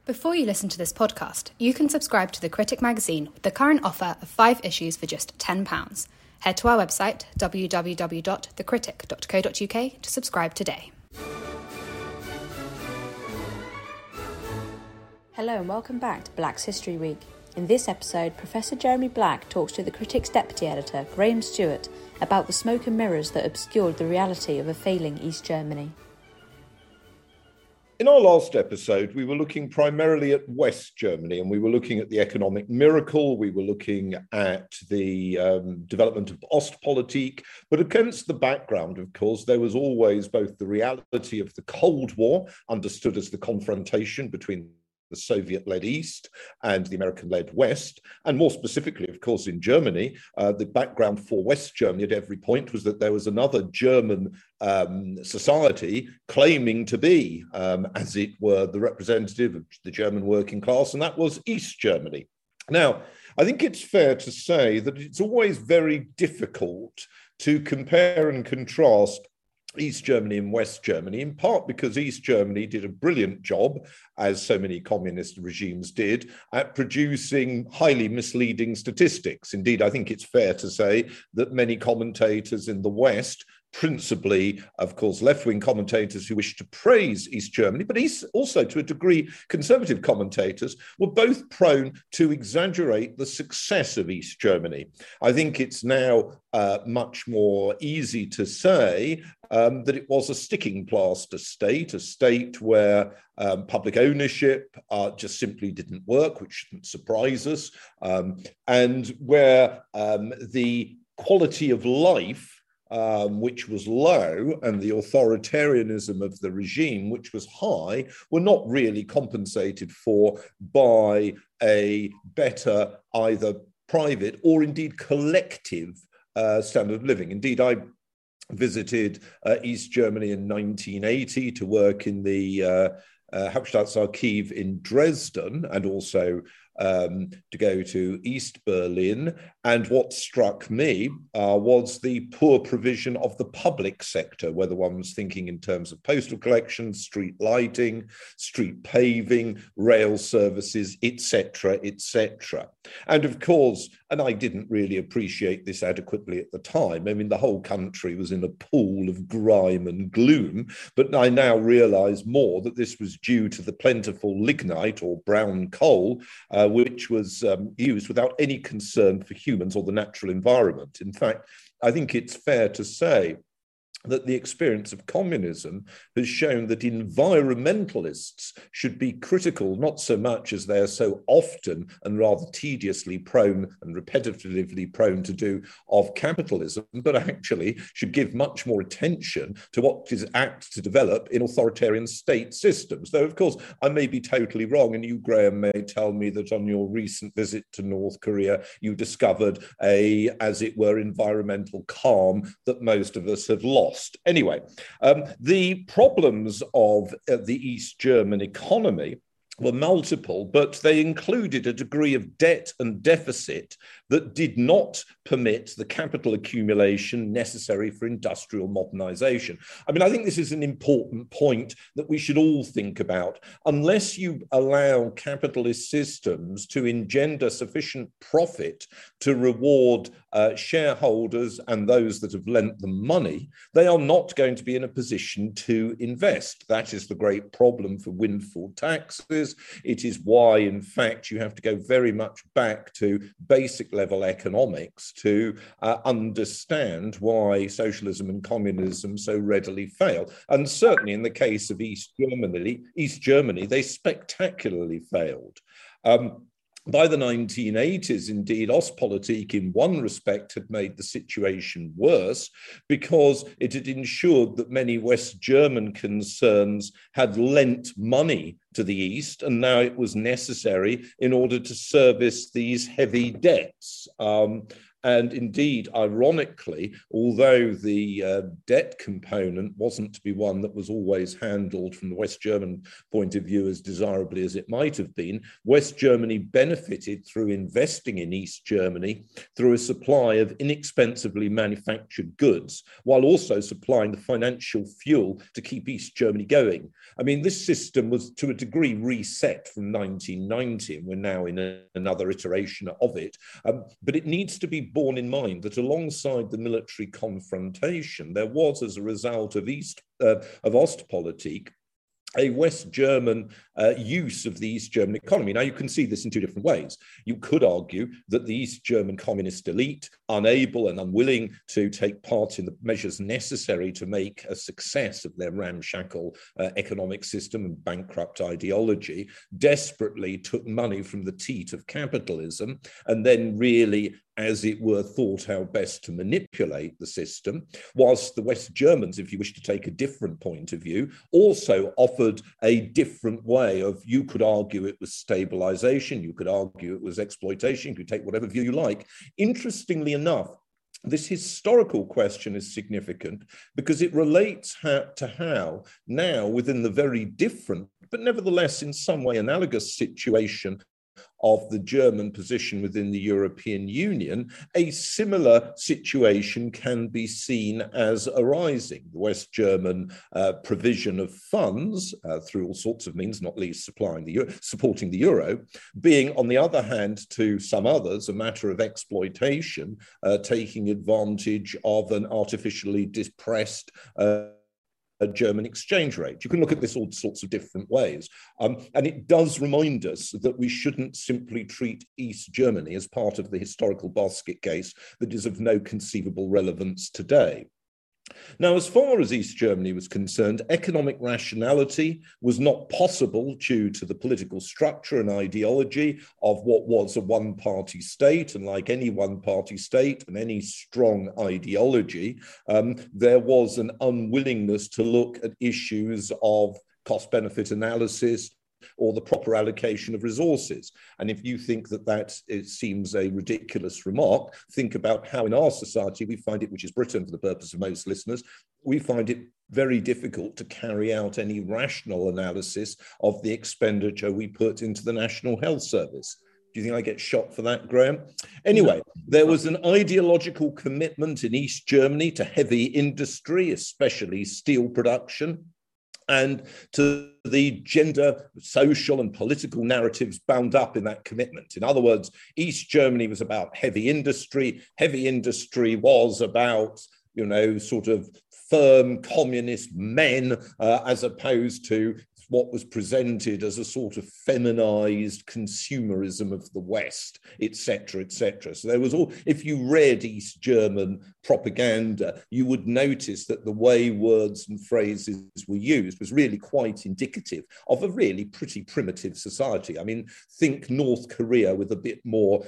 Before you listen to this podcast, you can subscribe to The Critic magazine with the current offer of 5 issues for just £10. Head to our website, www.thecritic.co.uk, to subscribe today. Hello and welcome back to Black's History Week. In this episode, Professor Jeremy Black talks to The Critic's deputy editor, Graham Stewart, about the smoke and mirrors that obscured the reality of a failing East Germany. In our last episode, we were looking primarily at West Germany, and we were looking at the economic miracle. We were looking at the development of Ostpolitik. But against the background, of course, there was always both the reality of the Cold War, understood as the confrontation between the Soviet-led East and the American-led West. And more specifically, of course, in Germany, the background for West Germany at every point was that there was another German society claiming to be, as it were, the representative of the German working class, and that was East Germany. Now, I think it's fair to say that it's always very difficult to compare and contrast East Germany and West Germany, in part because East Germany did a brilliant job, as so many communist regimes did, at producing highly misleading statistics. Indeed, I think it's fair to say that many commentators in the West, principally, of course, left-wing commentators who wish to praise East Germany, but also, to a degree, conservative commentators, were both prone to exaggerate the success of East Germany. I think it's now much more easy to say that it was a sticking plaster state, a state where public ownership just simply didn't work, which shouldn't surprise us, and where the quality of life which was low, and the authoritarianism of the regime, which was high, were not really compensated for by a better either private or indeed collective standard of living. Indeed, I visited East Germany in 1980 to work in the Hauptstaatsarchiv in Dresden, and also to go to East Berlin. And what struck me was the poor provision of the public sector, whether one was thinking in terms of postal collection, street lighting, street paving, rail services, etc., etc. And of course, and I didn't really appreciate this adequately at the time, I mean, the whole country was in a pool of grime and gloom, but I now realize more that this was due to the plentiful lignite or brown coal, which was used without any concern for humans or the natural environment. In fact, I think it's fair to say that the experience of communism has shown that environmentalists should be critical, not so much as they are so often and rather tediously prone and repetitively prone to do of capitalism, but actually should give much more attention to what is apt to develop in authoritarian state systems. Though, of course, I may be totally wrong, and you, Graham, may tell me that on your recent visit to North Korea, you discovered a, as it were, environmental calm that most of us have lost. Anyway, the problems of the East German economy were multiple, but they included a degree of debt and deficit that did not permit the capital accumulation necessary for industrial modernization. I mean, I think this is an important point that we should all think about. Unless you allow capitalist systems to engender sufficient profit to reward shareholders and those that have lent them money, they are not going to be in a position to invest. That is the great problem for windfall taxes. It is why, in fact, you have to go very much back to basic level economics to understand why socialism and communism so readily fail. And certainly in the case of East Germany, they spectacularly failed. By the 1980s, indeed, Ostpolitik in one respect had made the situation worse because it had ensured that many West German concerns had lent money to the East, and now it was necessary in order to service these heavy debts. And indeed, ironically, although the debt component wasn't to be one that was always handled from the West German point of view as desirably as it might have been, West Germany benefited through investing in East Germany through a supply of inexpensively manufactured goods, while also supplying the financial fuel to keep East Germany going. I mean, this system was to a degree reset from 1990, and we're now in another iteration of it. But it needs to be borne in mind that alongside the military confrontation, there was, as a result of Ostpolitik, a West German use of the East German economy. Now, you can see this in two different ways. You could argue that the East German communist elite, unable and unwilling to take part in the measures necessary to make a success of their ramshackle economic system and bankrupt ideology, desperately took money from the teat of capitalism and then really, as it were, thought how best to manipulate the system, whilst the West Germans, if you wish to take a different point of view, also offered a different way of, you could argue it was stabilization, you could argue it was exploitation, you could take whatever view you like. Interestingly enough, this historical question is significant because it relates to how now, within the very different, but nevertheless in some way analogous situation of the German position within the European Union, a similar situation can be seen as arising. The West German provision of funds through all sorts of means, not least supporting the euro, being, on the other hand, to some others, a matter of exploitation, taking advantage of an artificially depressed a German exchange rate. You can look at this all sorts of different ways. And it does remind us that we shouldn't simply treat East Germany as part of the historical basket case that is of no conceivable relevance today. Now, as far as East Germany was concerned, economic rationality was not possible due to the political structure and ideology of what was a one-party state. And like any one-party state and any strong ideology, there was an unwillingness to look at issues of cost-benefit analysis or the proper allocation of resources. And if you think that it seems a ridiculous remark, think about how in our society we find it, which is Britain for the purpose of most listeners, we find it very difficult to carry out any rational analysis of the expenditure we put into the National Health Service. Do you think I get shot for that, Graham? Anyway, there was an ideological commitment in East Germany to heavy industry, especially steel production, and to the gender, social and political narratives bound up in that commitment. In other words, East Germany was about heavy industry. Heavy industry was about, sort of firm communist men, as opposed to what was presented as a sort of feminized consumerism of the West, etc., etc. So there was all, if you read East German propaganda, you would notice that the way words and phrases were used was really quite indicative of a really pretty primitive society. I mean, think North Korea with a bit more,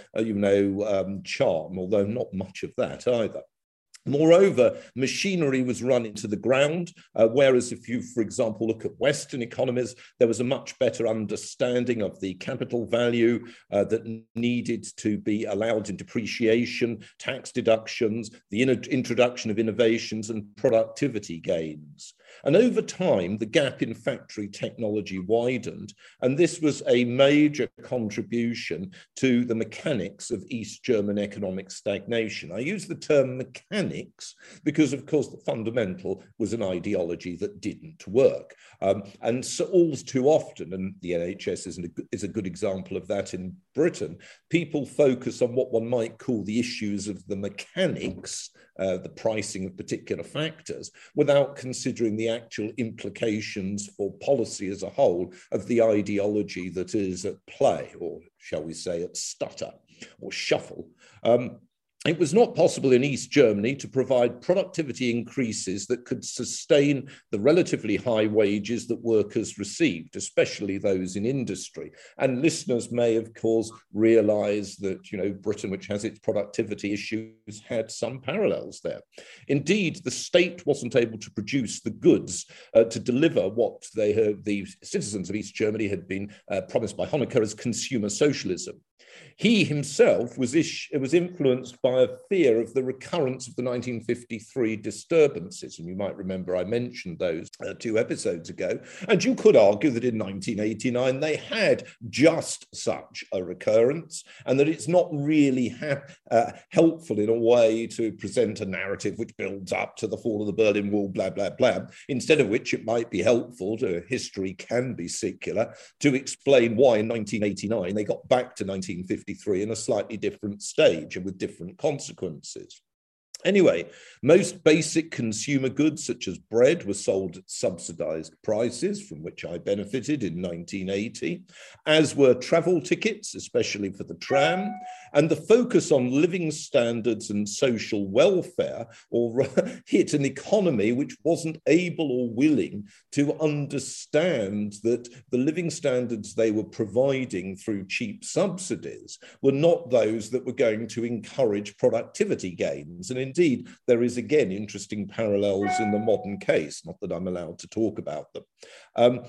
charm, although not much of that either. Moreover, machinery was run into the ground, whereas if you, for example, look at Western economies, there was a much better understanding of the capital value that needed to be allowed in depreciation, tax deductions, the introduction of innovations and productivity gains. And over time, the gap in factory technology widened, and this was a major contribution to the mechanics of East German economic stagnation. I use the term mechanics because, of course, the fundamental was an ideology that didn't work. And so all too often, and the NHS is a good example of that in Britain, people focus on what one might call the issues of the mechanics, the pricing of particular factors, without considering the actual implications for policy as a whole of the ideology that is at play, or shall we say at stutter or shuffle. It was not possible in East Germany to provide productivity increases that could sustain the relatively high wages that workers received, especially those in industry. And listeners may, of course, realize that, Britain, which has its productivity issues, had some parallels there. Indeed, the state wasn't able to produce the goods to deliver what the citizens of East Germany had been promised by Honecker as consumer socialism. He himself was influenced by by a fear of the recurrence of the 1953 disturbances. And you might remember I mentioned those 2 episodes ago. And you could argue that in 1989 they had just such a recurrence, and that it's not really helpful in a way to present a narrative which builds up to the fall of the Berlin Wall, blah, blah, blah. Instead of which it might be helpful, history can be secular, to explain why in 1989 they got back to 1953 in a slightly different stage and with different consequences. Anyway, most basic consumer goods, such as bread, were sold at subsidized prices, from which I benefited in 1980, as were travel tickets, especially for the tram, and the focus on living standards and social welfare hit an economy which wasn't able or willing to understand that the living standards they were providing through cheap subsidies were not those that were going to encourage productivity gains. And indeed, there is again interesting parallels in the modern case, not that I'm allowed to talk about them.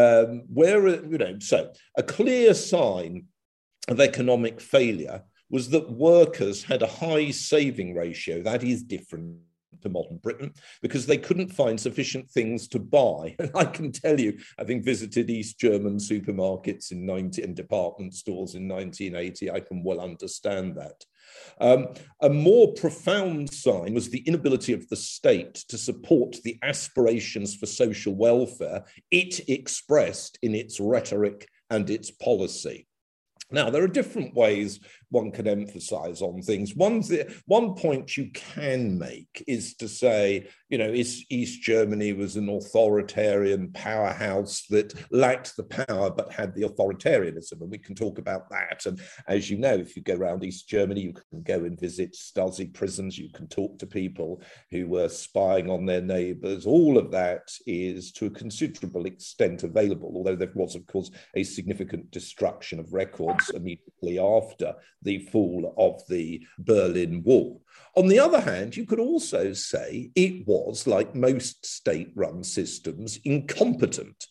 So a clear sign of economic failure was that workers had a high saving ratio. That is different to modern Britain, because they couldn't find sufficient things to buy. And I can tell you, having visited East German supermarkets and department stores in 1980, I can well understand that. A more profound sign was the inability of the state to support the aspirations for social welfare it expressed in its rhetoric and its policy. Now, there are different ways one can emphasize on things. One point you can make is to say, East Germany was an authoritarian powerhouse that lacked the power but had the authoritarianism, and we can talk about that. And as you know, if you go around East Germany, you can go and visit Stasi prisons, you can talk to people who were spying on their neighbors. All of that is to a considerable extent available, although there was, of course, a significant destruction of records immediately after the fall of the Berlin Wall. On the other hand, you could also say it was, like most state-run systems, incompetent.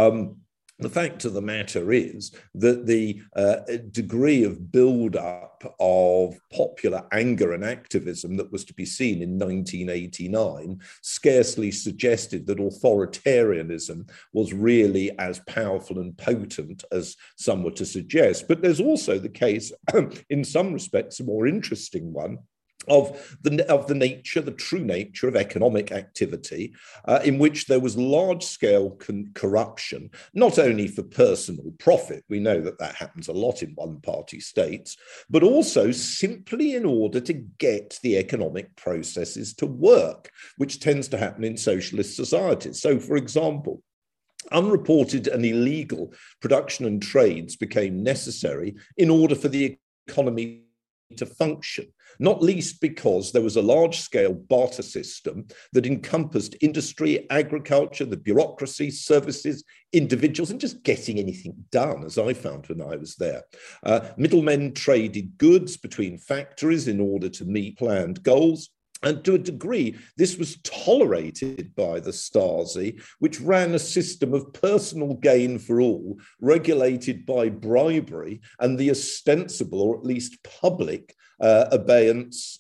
The fact of the matter is that the degree of build-up of popular anger and activism that was to be seen in 1989 scarcely suggested that authoritarianism was really as powerful and potent as some were to suggest. But there's also the case, in some respects, a more interesting one, of the true nature of economic activity, in which there was large-scale corruption, not only for personal profit, we know that happens a lot in one-party states, but also simply in order to get the economic processes to work, which tends to happen in socialist societies. So, for example, unreported and illegal production and trades became necessary in order for the economy to function, not least because there was a large-scale barter system that encompassed industry, agriculture, the bureaucracy, services, individuals, and just getting anything done, as I found when I was there. Middlemen traded goods between factories in order to meet planned goals. And to a degree, this was tolerated by the Stasi, which ran a system of personal gain for all, regulated by bribery and the ostensible, or at least public, obedience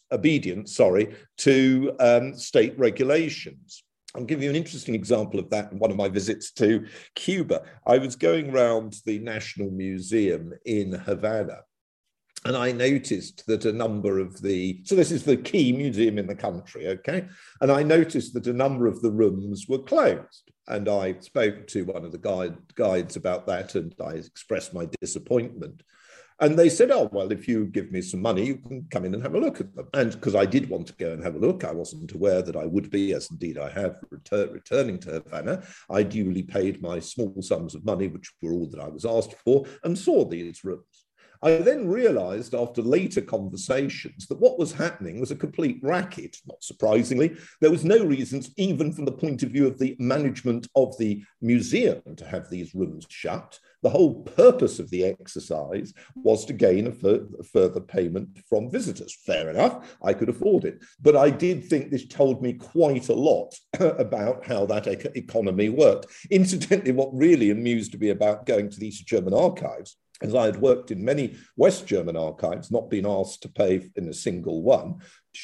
to state regulations. I'll give you an interesting example of that in one of my visits to Cuba. I was going around the National Museum in Havana, and I noticed that a number of so this is the key museum in the country, okay? And I noticed that a number of the rooms were closed. And I spoke to one of the guides about that, and I expressed my disappointment. And they said, oh, well, if you give me some money, you can come in and have a look at them. And because I did want to go and have a look, I wasn't aware that I would be, as indeed I have, returning to Havana. I duly paid my small sums of money, which were all that I was asked for, and saw these rooms. I then realized after later conversations that what was happening was a complete racket. Not surprisingly, there was no reasons, even from the point of view of the management of the museum, to have these rooms shut. The whole purpose of the exercise was to gain a further payment from visitors. Fair enough, I could afford it. But I did think this told me quite a lot about how that economy worked. Incidentally, what really amused me about going to the East German archives as I had worked in many West German archives, not been asked to pay in a single one,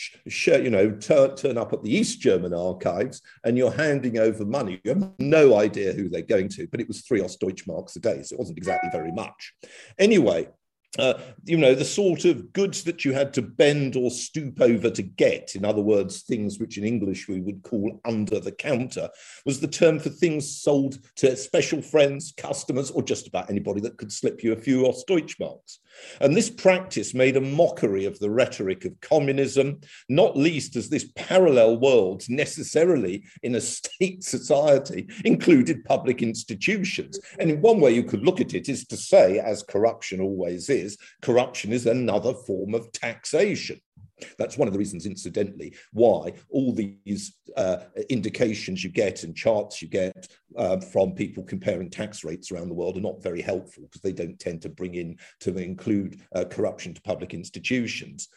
turn up at the East German archives and you're handing over money. You have no idea who they're going to, but it was 3 Ostdeutschmarks a day, so it wasn't exactly very much. Anyway, the sort of goods that you had to bend or stoop over to get, in other words, things which in English we would call under the counter, was the term for things sold to special friends, customers, or just about anybody that could slip you a few Ostdeutschmarks. And this practice made a mockery of the rhetoric of communism, not least as this parallel world necessarily in a state society included public institutions. And in one way you could look at it is to say, as corruption always is, corruption is another form of taxation. That's one of the reasons, incidentally, why all these indications you get and charts you get from people comparing tax rates around the world are not very helpful, because they don't tend to include corruption to public institutions.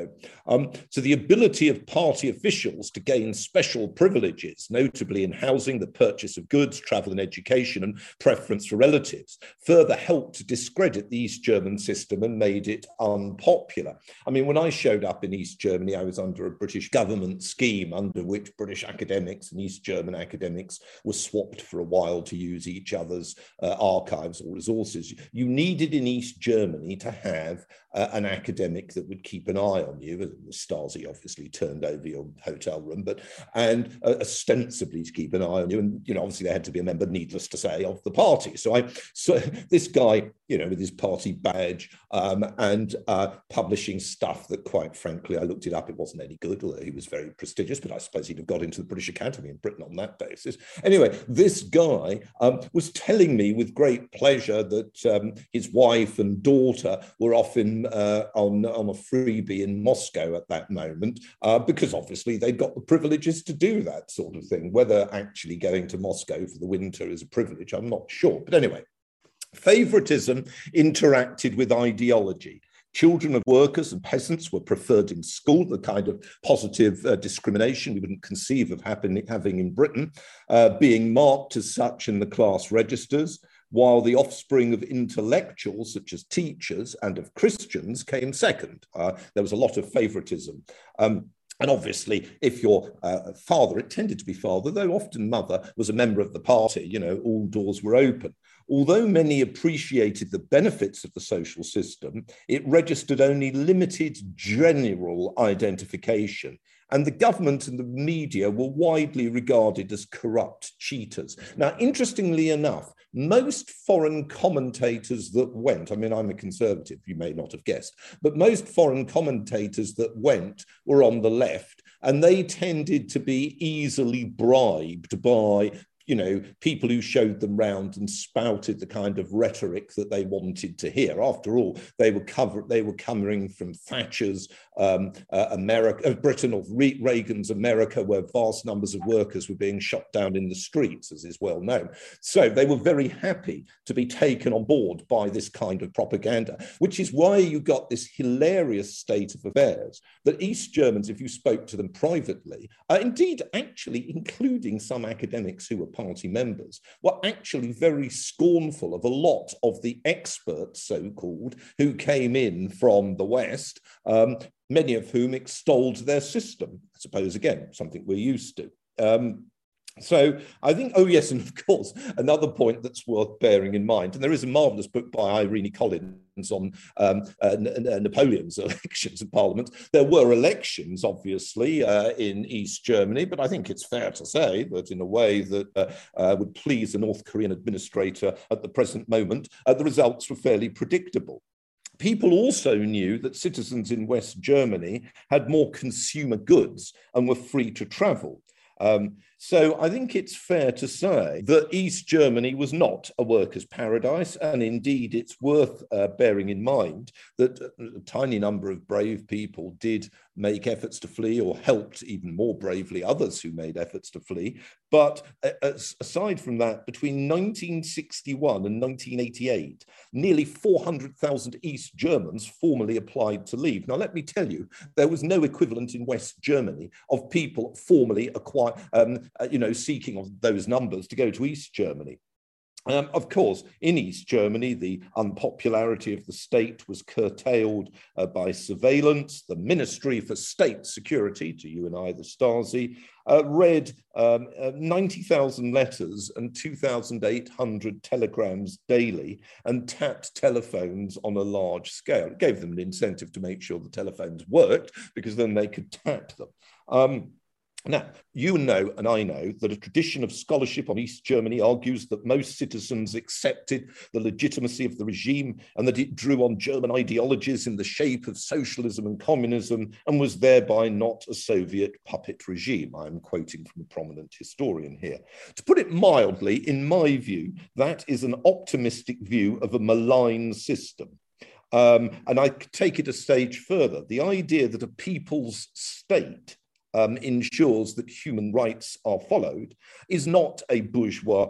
So the ability of party officials to gain special privileges, notably in housing, the purchase of goods, travel and education, and preference for relatives, further helped to discredit the East German system and made it unpopular. I mean, when I showed up in East Germany, I was under a British government scheme under which British academics and East German academics were swapped for a while to use each other's archives or resources. You needed in East Germany to have an academic that would keep an eye on you. The Stasi obviously turned over your hotel room, and ostensibly to keep an eye on you. And obviously they had to be a member, needless to say, of the party. So this guy, with his party badge and publishing stuff that, quite frankly, I looked it up, it wasn't any good, although he was very prestigious, but I suppose he'd have got into the British Academy in Britain on that basis. Anyway, this guy was telling me with great pleasure that his wife and daughter were off on a freebie in Moscow at that moment, because obviously they'd got the privileges to do that sort of thing. Whether actually going to Moscow for the winter is a privilege, I'm not sure. But anyway, favoritism interacted with ideology. Children of workers and peasants were preferred in school, the kind of positive discrimination we wouldn't conceive of having in Britain, being marked as such in the class registers, while the offspring of intellectuals, such as teachers, and of Christians came second. There was a lot of favoritism. And obviously, if your father, it tended to be father, though often mother, was a member of the party, all doors were open. Although many appreciated the benefits of the social system, it registered only limited general identification. And the government and the media were widely regarded as corrupt cheaters. Now, interestingly enough, most foreign commentators that went, I mean, I'm a conservative, you may not have guessed, but most foreign commentators that went were on the left, and they tended to be easily bribed by people who showed them round and spouted the kind of rhetoric that they wanted to hear. After all, they were coming from Thatcher's Britain, or Reagan's America, where vast numbers of workers were being shot down in the streets, as is well known. So they were very happy to be taken on board by this kind of propaganda, which is why you got this hilarious state of affairs that East Germans, if you spoke to them privately, indeed actually including some academics who were party members, were actually very scornful of a lot of the experts, so-called, who came in from the West, many of whom extolled their system. I suppose, again, something we're used to. So I think, oh yes, and of course, another point that's worth bearing in mind, and there is a marvellous book by Irene Collins on Napoleon's elections in Parliament. There were elections, obviously, in East Germany, but I think it's fair to say that in a way that would please the North Korean administrator at the present moment, the results were fairly predictable. People also knew that citizens in West Germany had more consumer goods and were free to travel. So I think it's fair to say that East Germany was not a workers' paradise, and indeed it's worth bearing in mind that a tiny number of brave people did make efforts to flee, or helped even more bravely others who made efforts to flee. But aside from that, between 1961 and 1988, nearly 400,000 East Germans formally applied to leave. Now, let me tell you, there was no equivalent in West Germany of people formally seeking of those numbers to go to East Germany. Of course, in East Germany, the unpopularity of the state was curtailed by surveillance. The Ministry for State Security, to you and I, the Stasi, read 90,000 letters and 2,800 telegrams daily and tapped telephones on a large scale. It gave them an incentive to make sure the telephones worked, because then they could tap them. Now, you know and I know that a tradition of scholarship on East Germany argues that most citizens accepted the legitimacy of the regime and that it drew on German ideologies in the shape of socialism and communism and was thereby not a Soviet puppet regime. I'm quoting from a prominent historian here. To put it mildly, in my view, that is an optimistic view of a malign system. And I take it a stage further. The idea that a people's state ensures that human rights are followed is not a bourgeois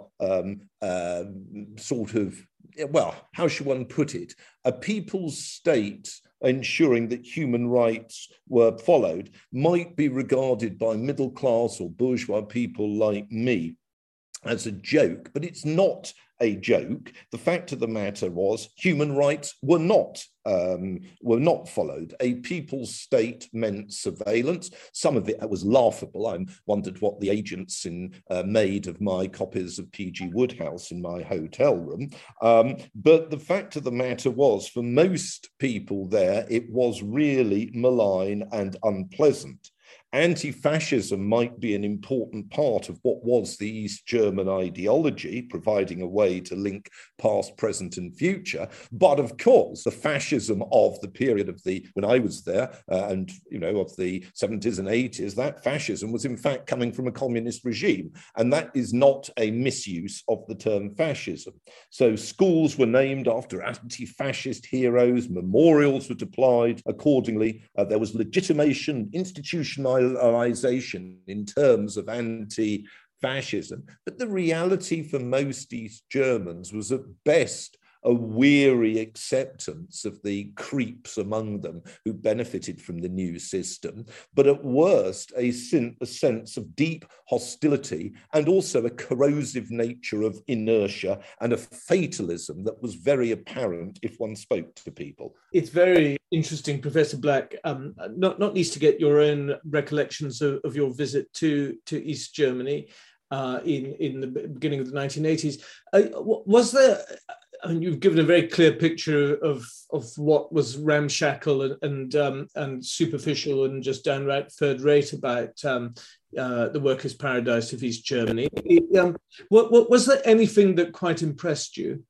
sort of, well, how should one put it? A people's state ensuring that human rights were followed might be regarded by middle class or bourgeois people like me as a joke, but it's not a joke. The fact of the matter was human rights were not followed. A people's state meant surveillance. Some of it was laughable. I wondered what the agents made of my copies of P.G. Wodehouse in my hotel room. But the fact of the matter was, for most people there, it was really malign and unpleasant. Anti-fascism might be an important part of what was the East German ideology, providing a way to link past, present, and future. But of course, the fascism of the period of when I was there, and of the 70s and 80s, that fascism was in fact coming from a communist regime, and that is not a misuse of the term fascism. So schools were named after anti-fascist heroes, memorials were deployed accordingly. There was legitimation, institutionalization in terms of anti-fascism. But the reality for most East Germans was at best a weary acceptance of the creeps among them who benefited from the new system, but at worst a sense of deep hostility and also a corrosive nature of inertia and a fatalism that was very apparent if one spoke to people. It's very interesting, Professor Black, not least to get your own recollections of your visit to East Germany in the beginning of the 1980s. Was there... I mean, you've given a very clear picture of what was ramshackle and superficial and just downright third rate about the workers' paradise of East Germany. Was there anything that quite impressed you?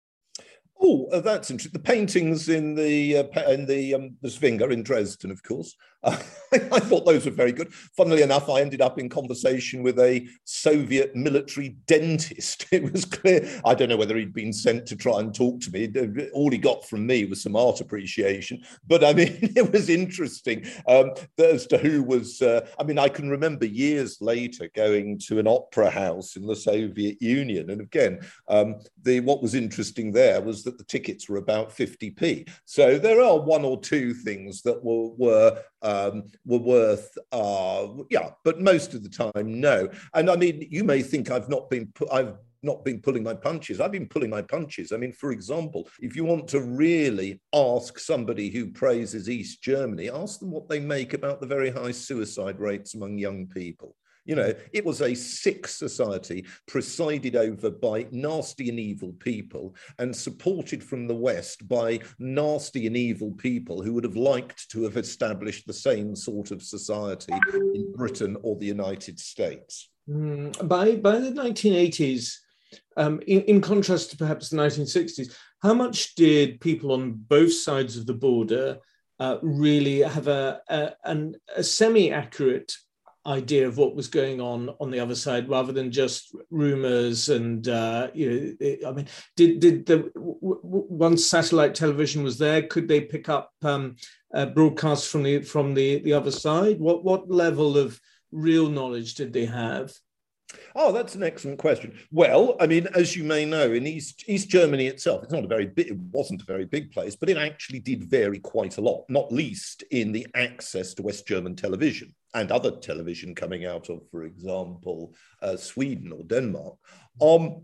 Oh, that's interesting. The paintings in the Zwinger in Dresden, of course. I thought those were very good. Funnily enough, I ended up in conversation with a Soviet military dentist. It was clear. I don't know whether he'd been sent to try and talk to me. All he got from me was some art appreciation. But I mean, it was interesting as to who was. I can remember years later going to an opera house in the Soviet Union. And again, what was interesting there was that the tickets were about 50p. So there are one or two things that were worth, but most of the time, no. And I mean, you may think I've not been pulling my punches. I've been pulling my punches. I mean, for example, if you want to really ask somebody who praises East Germany, ask them what they make about the very high suicide rates among young people. It was a sick society presided over by nasty and evil people and supported from the West by nasty and evil people who would have liked to have established the same sort of society in Britain or the United States. By the 1980s, in contrast to perhaps the 1960s, how much did people on both sides of the border really have a semi-accurate idea of what was going on the other side, rather than just rumors? And once satellite television was there, could they pick up broadcasts from the other side? What level of real knowledge did they have? Oh, that's an excellent question. Well, I mean, as you may know, in East Germany itself, it wasn't a very big place, but it actually did vary quite a lot, not least in the access to West German television and other television coming out of, for example, Sweden or Denmark.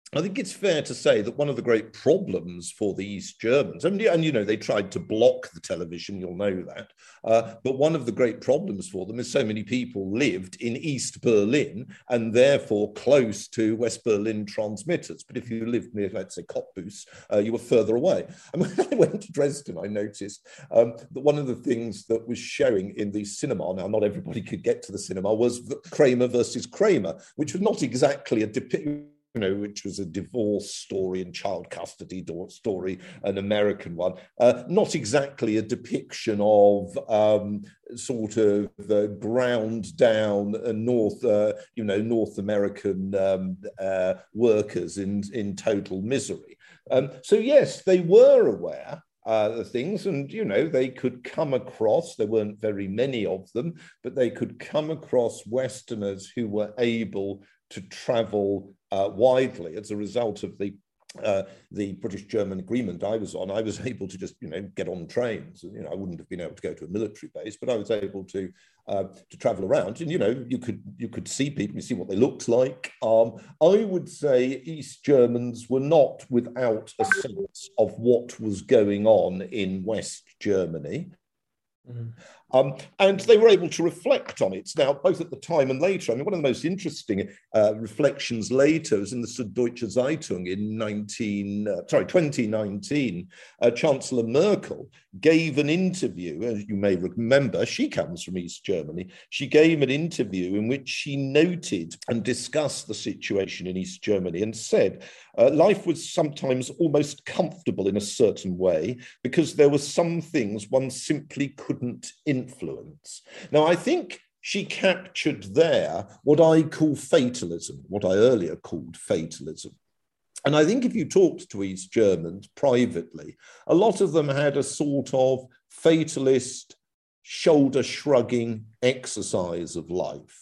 I think it's fair to say that one of the great problems for the East Germans, and you know, they tried to block the television, you'll know that, but one of the great problems for them is so many people lived in East Berlin and therefore close to West Berlin transmitters. But if you lived near, let's say, Cottbus, you were further away. And when I went to Dresden, I noticed that one of the things that was showing in the cinema, now not everybody could get to the cinema, was Kramer versus Kramer, which was not exactly a depiction, you know, which was a divorce story and child custody story, an American one, not exactly a depiction of sort of ground down North American workers in total misery. So yes, they were aware of things, and you know, they could come across, there weren't very many of them, but they could come across Westerners who were able to travel widely. As a result of the British-German agreement I was on, I was able to just, you know, get on trains. You know, I wouldn't have been able to go to a military base, but I was able to travel around, and you know, you could see people, you see what they looked like. I would say East Germans were not without a sense of what was going on in West Germany. Mm. And they were able to reflect on it now, both at the time and later. I mean, one of the most interesting reflections later was in the Süddeutsche Zeitung in 2019. Chancellor Merkel gave an interview, as you may remember, she comes from East Germany. She gave an interview in which she noted and discussed the situation in East Germany and said life was sometimes almost comfortable in a certain way because there were some things one simply couldn't influence. Now, I think she captured there what I call fatalism, what I earlier called fatalism. And I think if you talked to East Germans privately, a lot of them had a sort of fatalist, shoulder-shrugging exercise of life.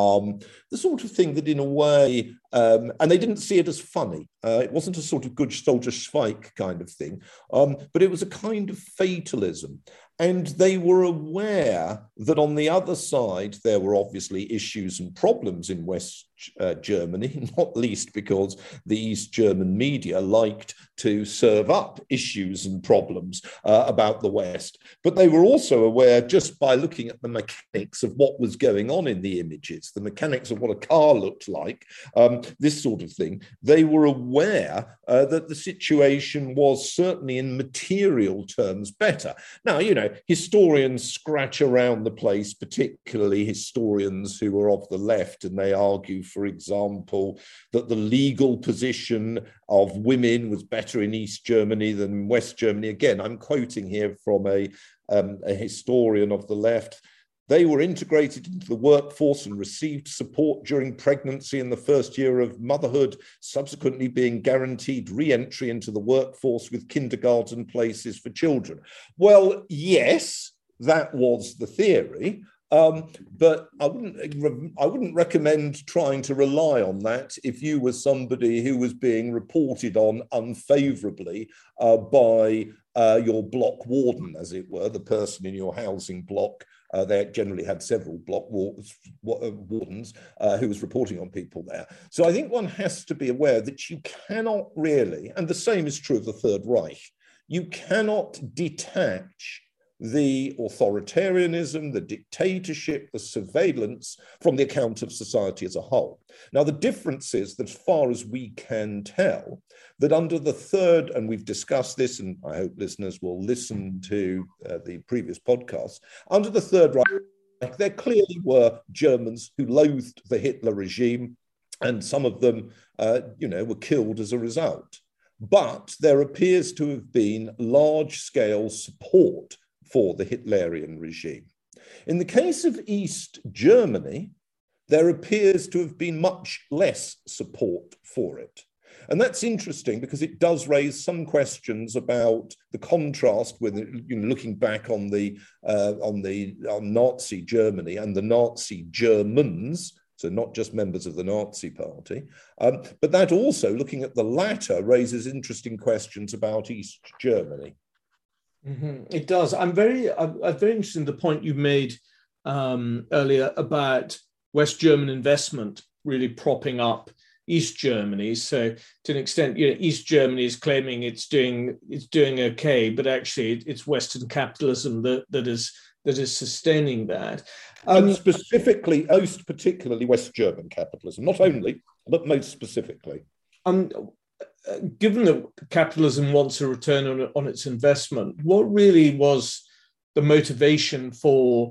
The sort of thing that in a way, and they didn't see it as funny. It wasn't a sort of good soldier Schweik kind of thing, but it was a kind of fatalism. And they were aware that on the other side, there were obviously issues and problems in West Germany, not least because the East German media liked to serve up issues and problems about the West. But they were also aware, just by looking at the mechanics of what was going on in the images, the mechanics of what a car looked like, this sort of thing, they were aware that the situation was certainly in material terms better. Now, you know, historians scratch around the place, particularly historians who are of the left, and they argue, for example, that the legal position of women was better in East Germany than West Germany. Again, I'm quoting here from a historian of the left. They were integrated into the workforce and received support during pregnancy in the first year of motherhood, subsequently being guaranteed re-entry into the workforce with kindergarten places for children. Well, yes, that was the theory. But I wouldn't recommend trying to rely on that if you were somebody who was being reported on unfavorably by your block warden, as it were, the person in your housing block. They generally had several block wardens who was reporting on people there. So I think one has to be aware that you cannot really, and the same is true of the Third Reich, you cannot detach the authoritarianism, the dictatorship, the surveillance from the account of society as a whole. Now, the difference is that as far as we can tell, that under the third, and we've discussed this, and I hope listeners will listen to the previous podcasts, under the Third Reich, there clearly were Germans who loathed the Hitler regime, and some of them, were killed as a result. But there appears to have been large-scale support for the Hitlerian regime. In the case of East Germany, there appears to have been much less support for it. And that's interesting because it does raise some questions about the contrast with, looking back on Nazi Germany and the Nazi Germans, so not just members of the Nazi Party, but that also, looking at the latter, raises interesting questions about East Germany. Mm-hmm. It does. I'm very interested in the point you made earlier about West German investment really propping up East Germany. So to an extent, East Germany is claiming it's doing okay, but actually it's Western capitalism that is sustaining that. And specifically, most particularly West German capitalism, not only, but most specifically. Given that capitalism wants a return on its investment, what really was the motivation for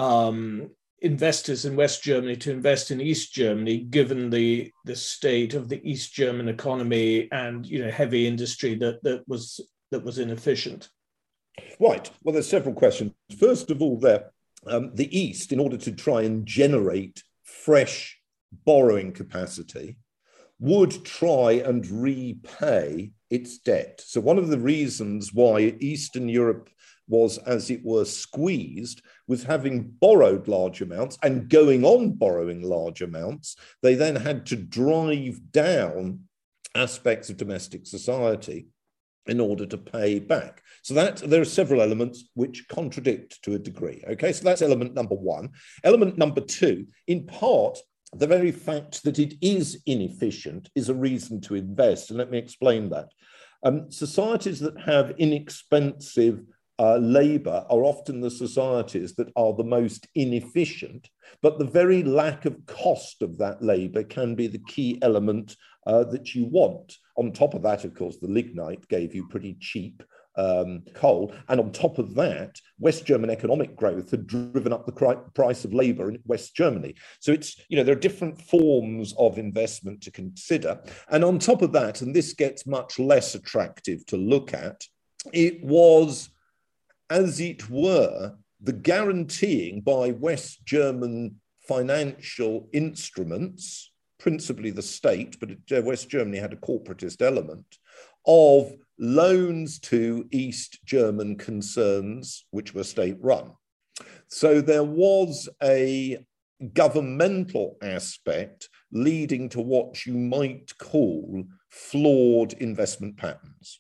investors in West Germany to invest in East Germany, given the state of the East German economy and heavy industry that was inefficient? Right. Well, there's several questions. First of all, the East, in order to try and generate fresh borrowing capacity, would try and repay its debt. So one of the reasons why Eastern Europe was, as it were, squeezed was having borrowed large amounts and going on borrowing large amounts. They then had to drive down aspects of domestic society in order to pay back. So there are several elements which contradict to a degree. Okay, so that's element number one. Element number two, in part, the very fact that it is inefficient is a reason to invest. And let me explain that. Societies that have inexpensive labour are often the societies that are the most inefficient, but the very lack of cost of that labour can be the key element that you want. On top of that, of course, the lignite gave you pretty cheap coal. And on top of that, West German economic growth had driven up the price of labour in West Germany. So there are different forms of investment to consider. And on top of that, and this gets much less attractive to look at, it was, as it were, the guaranteeing by West German financial instruments, principally the state, but West Germany had a corporatist element, of loans to East German concerns, which were state-run. So there was a governmental aspect leading to what you might call flawed investment patterns.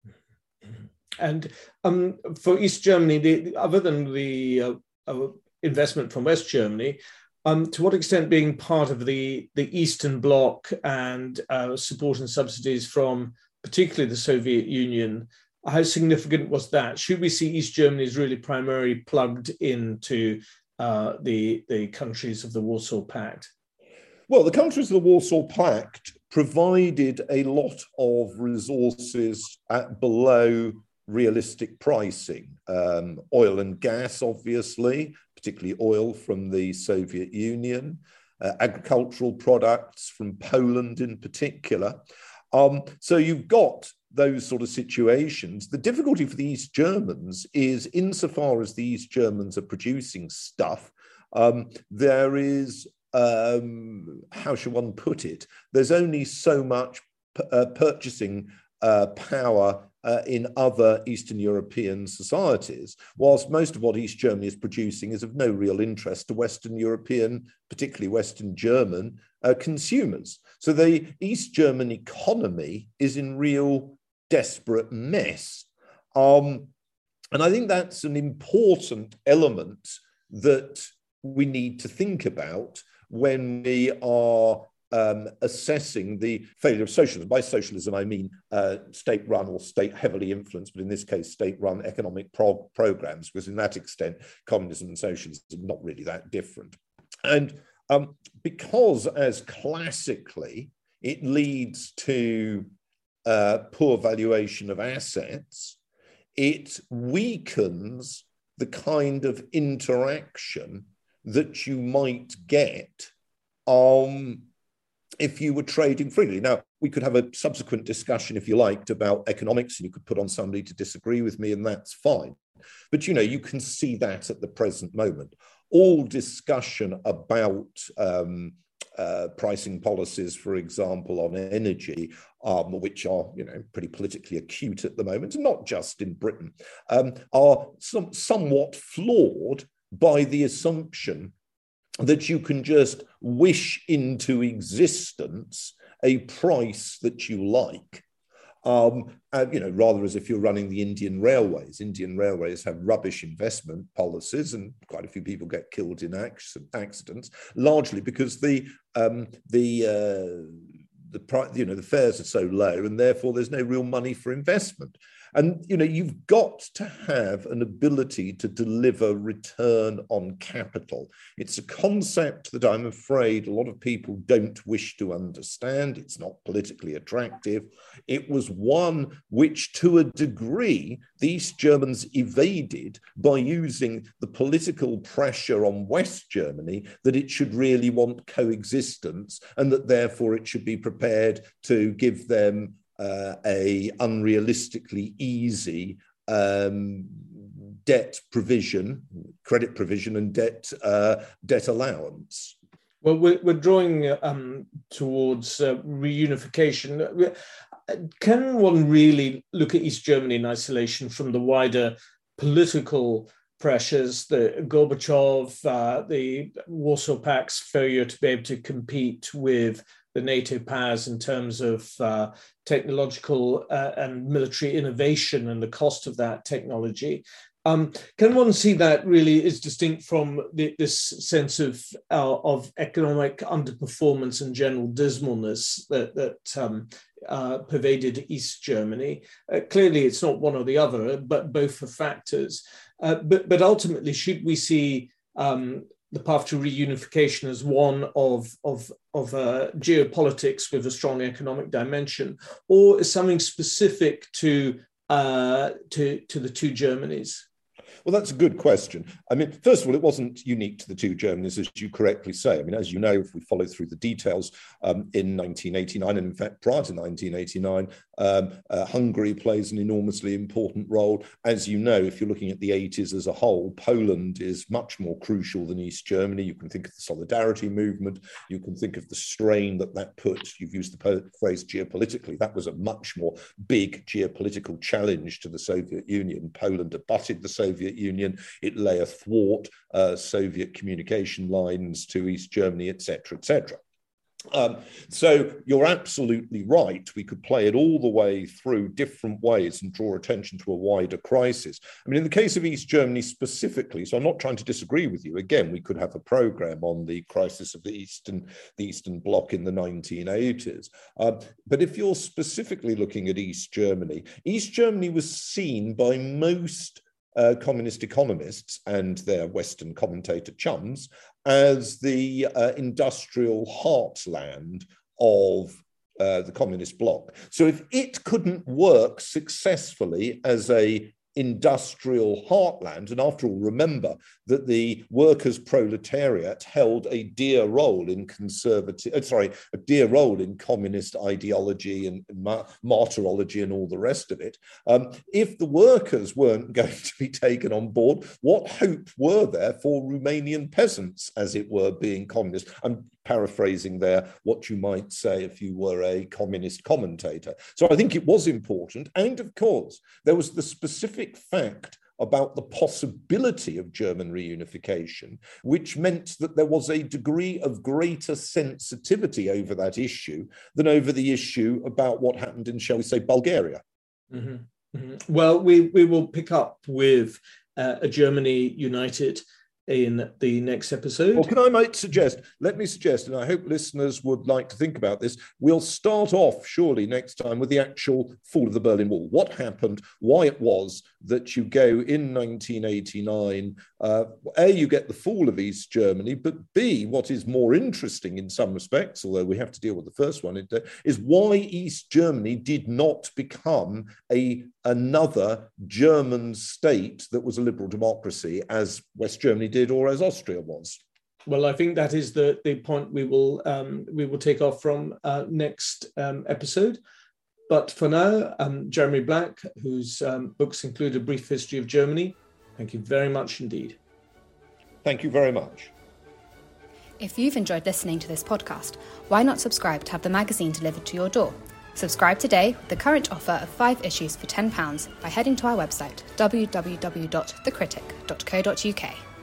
And for East Germany, other than the investment from West Germany, to what extent being part of the Eastern Bloc and support and subsidies from particularly the Soviet Union, how significant was that? Should we see East Germany as really primarily plugged into the countries of the Warsaw Pact? Well, the countries of the Warsaw Pact provided a lot of resources at below realistic pricing. Oil and gas, obviously, particularly oil from the Soviet Union, agricultural products from Poland in particular. So you've got those sort of situations. The difficulty for the East Germans is, insofar as the East Germans are producing stuff, there is, how should one put it, there's only so much purchasing power in other Eastern European societies, whilst most of what East Germany is producing is of no real interest to Western European, particularly Western German consumers. So the East German economy is in real desperate mess. And I think that's an important element that we need to think about when we are assessing the failure of socialism. By socialism, I mean state-run or state-heavily influenced, but in this case, state-run economic programs, because in that extent, communism and socialism are not really that different. And because, as classically, it leads to poor valuation of assets, it weakens the kind of interaction that you might get if you were trading freely. Now, we could have a subsequent discussion, if you liked, about economics, and you could put on somebody to disagree with me, and that's fine. But, you can see that at the present moment. All discussion about pricing policies, for example, on energy, which are, pretty politically acute at the moment, and not just in Britain, are somewhat flawed by the assumption that you can just wish into existence a price that you like, rather as if you're running the Indian Railways. Indian Railways have rubbish investment policies, and quite a few people get killed in accidents, largely because the the fares are so low, and therefore there's no real money for investment. And, you've got to have an ability to deliver return on capital. It's a concept that I'm afraid a lot of people don't wish to understand. It's not politically attractive. It was one which, to a degree, the East Germans evaded by using the political pressure on West Germany that it should really want coexistence, and that therefore it should be prepared to give them a unrealistically easy debt provision, credit provision, and debt allowance. Well, we're drawing towards reunification. Can one really look at East Germany in isolation from the wider political pressures, the Gorbachev, the Warsaw Pact's failure to be able to compete with the NATO powers in terms of technological and military innovation and the cost of that technology? Can one see that really is distinct from this sense of economic underperformance and general dismalness that pervaded East Germany? Clearly, it's not one or the other, but both are factors. But ultimately, should we see the path to reunification as one of geopolitics with a strong economic dimension, or is something specific to the two Germanys? Well, that's a good question. I mean, first of all, it wasn't unique to the two Germanys, as you correctly say. I mean, as you know, if we follow through the details, in 1989, and in fact, prior to 1989, Hungary plays an enormously important role. As you know, if you're looking at the 80s as a whole, Poland is much more crucial than East Germany. You can think of the Solidarity movement. You can think of the strain that put, you've used the phrase geopolitically, that was a much more big geopolitical challenge to the Soviet Union. Poland abutted the Soviet Union. It lay athwart Soviet communication lines to East Germany, etc., etc. So you're absolutely right. We could play it all the way through different ways and draw attention to a wider crisis. I mean, in the case of East Germany specifically, so I'm not trying to disagree with you. Again, we could have a program on the crisis of the Eastern Bloc in the 1980s. But if you're specifically looking at East Germany was seen by most communist economists and their Western commentator chums as the industrial heartland of the communist bloc. So if it couldn't work successfully as a industrial heartland, and after all, remember that the workers' proletariat held a dear role in communist ideology and martyrology and all the rest of it. If the workers weren't going to be taken on board, what hope were there for Romanian peasants, as it were, being communist? I'm paraphrasing there what you might say if you were a communist commentator. So I think it was important. And of course, there was the specific fact about the possibility of German reunification, which meant that there was a degree of greater sensitivity over that issue than over the issue about what happened in, shall we say, Bulgaria. Mm-hmm. Mm-hmm. Well, we will pick up with a Germany united in the next episode. Well, let me suggest, and I hope listeners would like to think about this, we'll start off surely next time with the actual fall of the Berlin Wall. What happened, why it was that you go in 1989, A, you get the fall of East Germany, but B, what is more interesting in some respects, although we have to deal with the first one, is why East Germany did not become another German state that was a liberal democracy as West Germany did or as Austria was. Well, I think that is the point we will take off from next episode. But for now, Jeremy Black, whose books include A Brief History of Germany, thank you very much indeed. Thank you very much. If you've enjoyed listening to this podcast, why not subscribe to have the magazine delivered to your door? Subscribe today with the current offer of 5 issues for £10 by heading to our website, www.thecritic.co.uk.